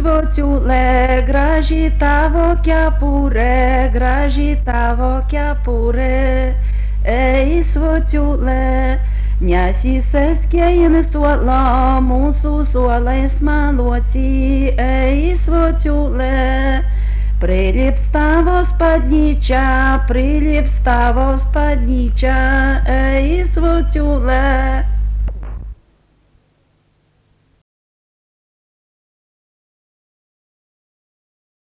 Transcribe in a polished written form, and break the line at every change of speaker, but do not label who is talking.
svociule, graži tavo kepurė, ei svociule, nesiseskėjim suola, mūsų suolais maluoti, ei svociule. Prilips tavo spadnyčia, ei svociule.